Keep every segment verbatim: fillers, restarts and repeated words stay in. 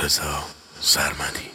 رضا سرمدی.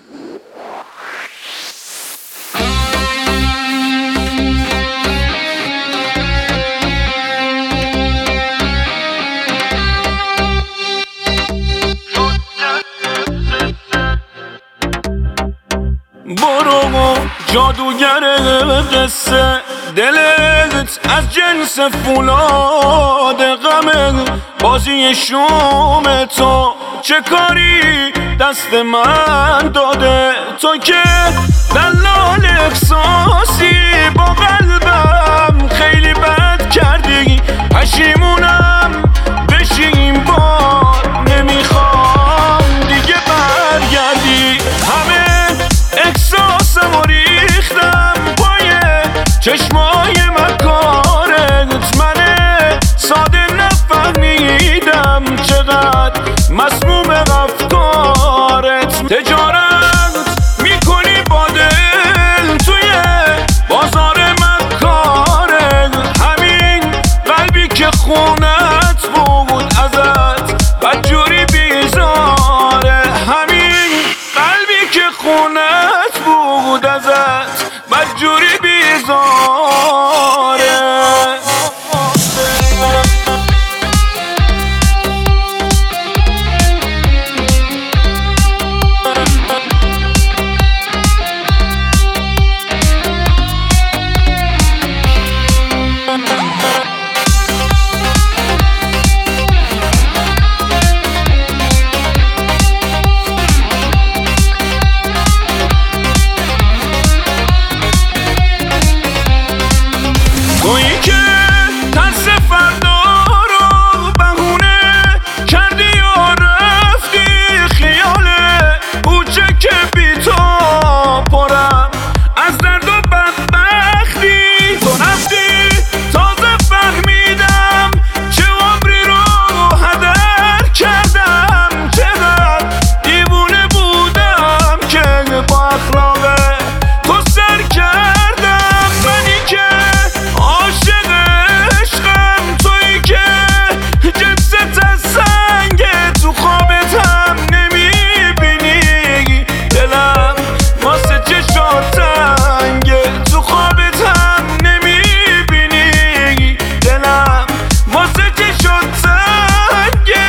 برو جادوگر قصه، دلت از جنس فولاد غمه، بازی شوم تو چه کاری دست من داده؟ تو که دلال احساسی با قلبم خیلی بد کردی، پشیمونم بشی این بار، نمیخوام دیگه برگردی. همه احساسم و ریختم پای چشمای مکارت، من ساده نفهمیدم چقدر مسموم افکارت. تجارت میکنی با دل توی بازار مکارت، همین قلبی که خونت بود ازت بدجوری بیزاره، همین قلبی که خونت بود ازت بدجوری بیزاره. تویی که ترس فردا رو بهونه کردی و رفتی خیال کوچک بی تو پرم از درد و بدبختی. تو رفتی تازه فهمیدم چه عمری رو هدر کردم، چقدر دیوونه بودم که با اخلاق تو سر کردم. منی که عاشق عشقم، تویی که جنست از سنگ، تو خوابت هم نمیبینی دلم واسه چشات تنگه، تو خوابت هم نمیبینی دلم واسه چشات تنگه.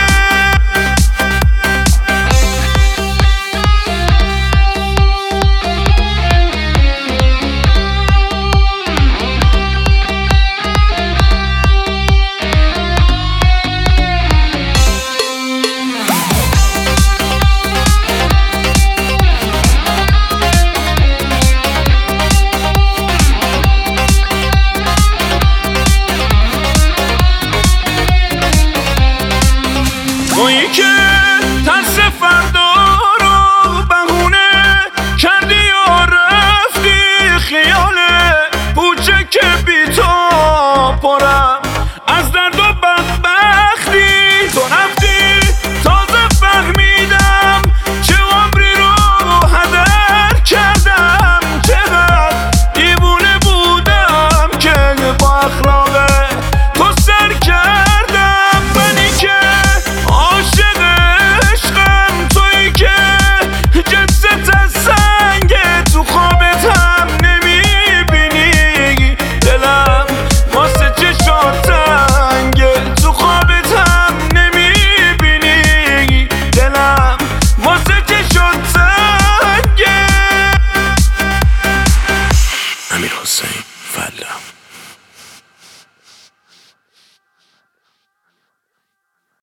تویی که ترس فردا رو بهونه کردی و رفتی خیال کوچک بی تو پرم از درد و بدبختی. تو رفتی تازه فهمیدم چه عمری رو هدر کردم، چقدر دیوونه بودم که با اخلاق تو سر کردم. منی که عاشق عشقم، تویی که جنست از سنگ، تو خوابت هم نمیبینی دلم واسه چشات تنگه، تو خوابت هم نمیبینی دلم واسه چشات تنگه. امیر حسین فلا.